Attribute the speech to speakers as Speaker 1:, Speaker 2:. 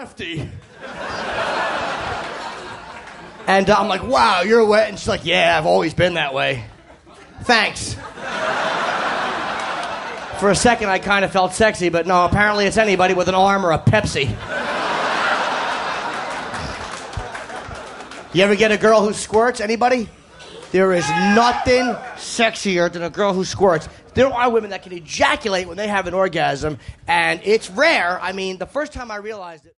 Speaker 1: lefty. And I'm like, wow, you're wet. And she's like, yeah, I've always been that way. Thanks. For a second, I kind of felt sexy, but no, apparently it's anybody with an arm or a Pepsi. You ever get a girl who squirts? Anybody? There is nothing sexier than a girl who squirts. There are women that can ejaculate when they have an orgasm, and it's rare. I mean, the first time I realized it...